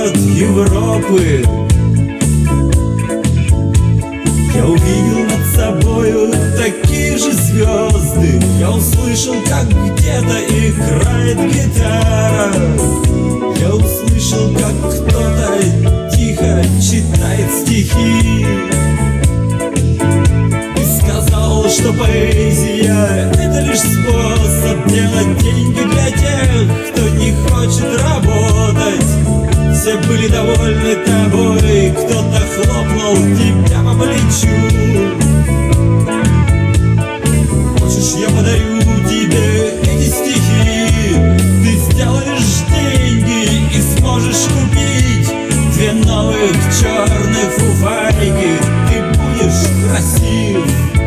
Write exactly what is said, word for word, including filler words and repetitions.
город Европы. Я увидел над собою такие же звезды. Я услышал, как где-то играет гитара. Я услышал, как кто-то тихо читает стихи. И сказал, что поэзия — это лишь способ делать деньги для тех, кто не хочет работать. Все были довольны тобой, кто-то хлопнул тебя по плечу. Хочешь, я подарю тебе эти стихи? Ты сделаешь деньги и сможешь купить две новых черных фуфайки. Ты будешь красив.